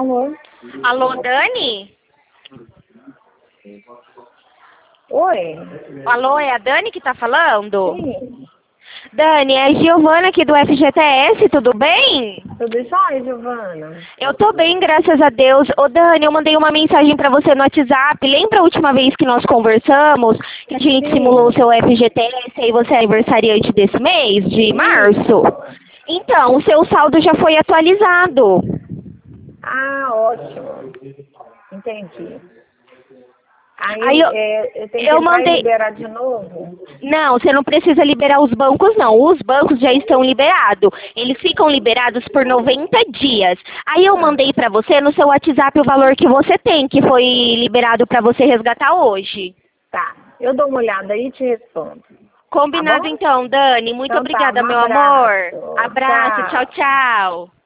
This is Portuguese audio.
Alô? Alô, Dani? Oi? Alô, é a Dani que tá falando? Sim. Dani, é a Giovana aqui do FGTS, tudo bem? Tudo jóia, Giovana? Eu tô bem, graças a Deus. Ô, Dani, eu mandei uma mensagem pra você no WhatsApp. Lembra a última vez que nós conversamos, que a gente Sim. simulou o seu FGTS e você é aniversariante desse mês, de março? Então, o seu saldo já foi atualizado. Ah, ótimo. Entendi. Aí Eu tenho que eu entrar e mandei... liberar de novo? Não, você não precisa liberar os bancos, não. Os bancos já estão liberados. Eles ficam liberados por 90 dias. Aí eu Ah, mandei pra você no seu WhatsApp o valor que você tem, que foi liberado pra você resgatar hoje. tá. Eu dou uma olhada aí e te respondo. Tá Combinado bom? então, Dani. Muito Então tá, obrigada, um meu amor. abraço. Abraço, tchau, Tchau. tchau.